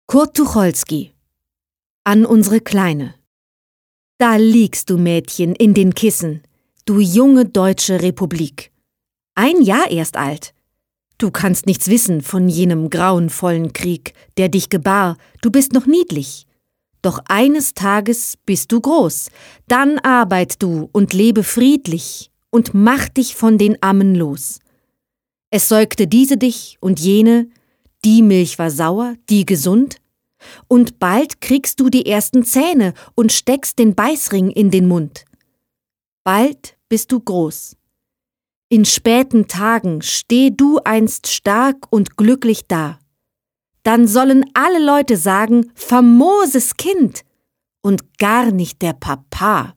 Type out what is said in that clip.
Kurt Tucholsky. An unsere Kleine. Da liegst du, Mädchen, in den Kissen, du junge deutsche Republik. 1 Jahr erst alt. Du kannst nichts wissen von jenem grauenvollen Krieg, der dich gebar, du bist noch niedlich. Doch eines Tages bist du groß, dann arbeit du und lebe friedlich und mach dich von den Ammen los. Es säugte diese dich und jene, die Milch war sauer, die gesund, und bald kriegst du die ersten Zähne und steckst den Beißring in den Mund. Bald bist du groß. In späten Tagen steh du einst stark und glücklich da. Dann sollen alle Leute sagen, famoses Kind und gar nicht der Papa.